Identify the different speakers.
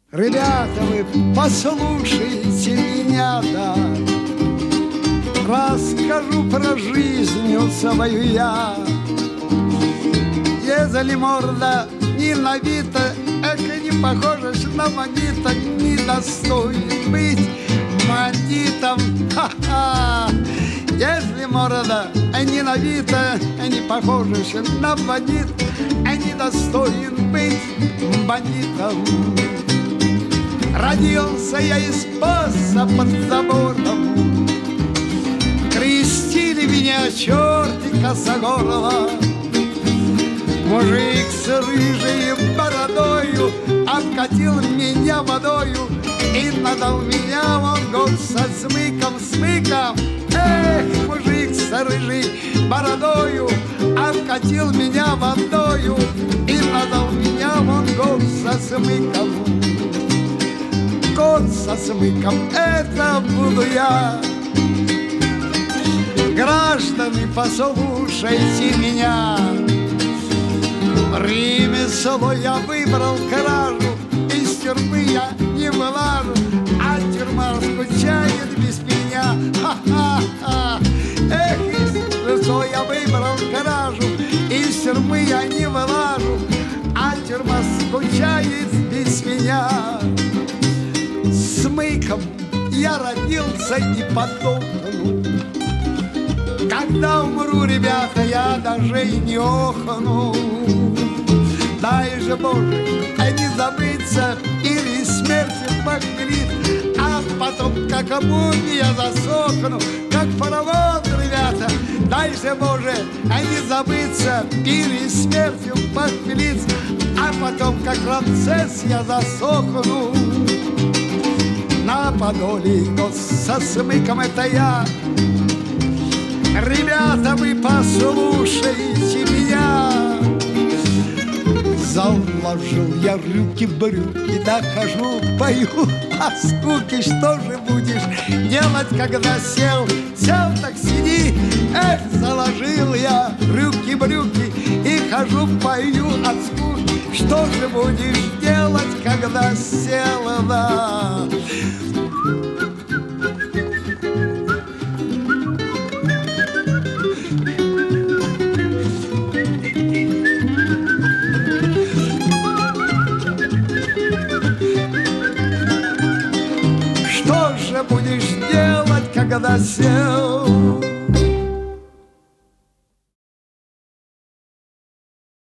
Speaker 1: Ребята, вы послушайте меня, да. Расскажу про жизнь свою я. Езали морда не на вита, эко не похожа на бандита, не достоин быть бандитом. Ха-ха! Если морда не на вита, не похожа на бандит, не достоин быть бандитом. Родился я из паса под забором, крестили меня черти косогорова. Мужик с рыжей бородою обкатил меня водою и надал меня вон год со смыком. Эх, мужик с рыжей бородою обкатил меня водою и надал меня вон год со смыком. Год со смыком — это буду я. Граждане, послушайте меня. Ремесло я выбрал кражу, из тюрьмы я не вылажу, а тюрьма скучает без меня. Ха-ха-ха! Эх, ремесло я выбрал кражу, из тюрьмы я не вылажу, а тюрьма скучает без меня. Смыком я родился и подохну. Когда умру, ребята, я даже и не охну. Дай же, Боже, не забыться, или смертью похмелит, а потом, как мумия, засохну, как паровоз, ребята. Дай же, Боже, не забыться, или смертью похмелить, а потом, как Рамсес, я засохну. На Подоле год со смыком — это я. Ребята, вы послушайте меня. Заложил я руки-брюки, да хожу, пою о скуке. Что же будешь делать, когда сел так сиди. Эх, заложил я руки-брюки и хожу, пою от скуки. Что же будешь делать, когда сел, да? Что же будешь делать, когда сел?